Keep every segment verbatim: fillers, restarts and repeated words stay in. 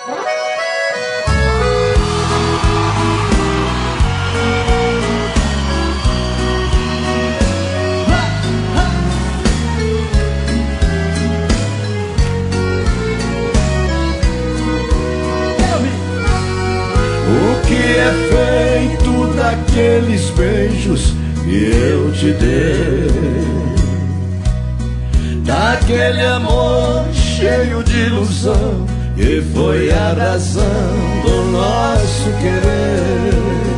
O que é feito daqueles beijos que eu te dei, daquele amor cheio de ilusão que foi a razão do nosso querer?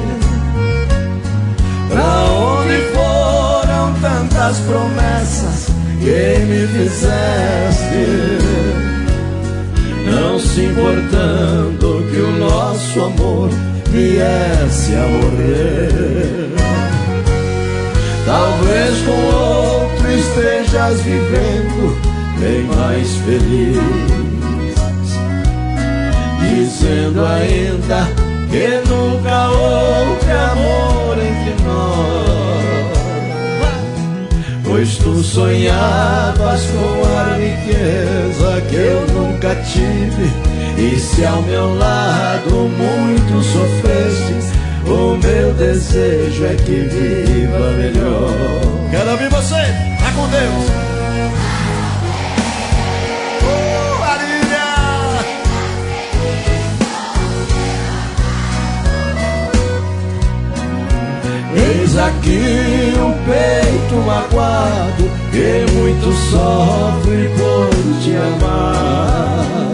Pra onde foram tantas promessas que me fizeste, não se importando que o nosso amor viesse a morrer? Talvez com outro estejas vivendo bem mais feliz, dizendo ainda que nunca houve amor entre nós, pois tu sonhavas com a riqueza que eu nunca tive, e se ao meu lado muito sofrestes, o meu desejo é que viva melhor. Quero ouvir você, tá com Deus. Uh, Marília! Eis aqui um peito magoado que muito sofre por te amar.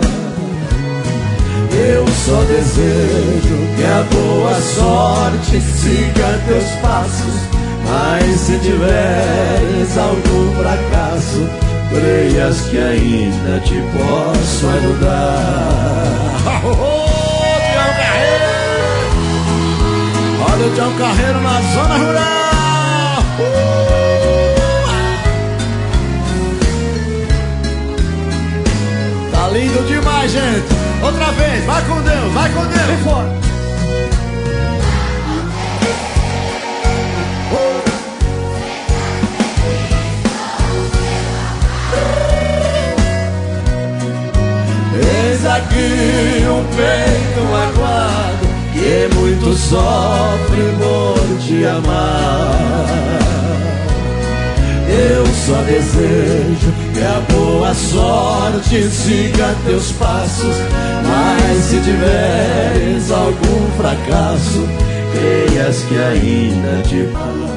Eu só desejo que a boa sorte siga teus passos, mas se tiveres algum fracasso, creias que ainda te posso ajudar. Ô, Tião Carreiro! Olha o Tião Carreiro na zona rural! Uh! Tá lindo demais, gente! Outra vez, vai com Deus, vai com Deus! Vem fora! Eis aqui um peito magoado que muito sofre por te amar. Eu só desejo que a boa sorte siga teus passos, mas se tiveres algum fracasso, creias que ainda te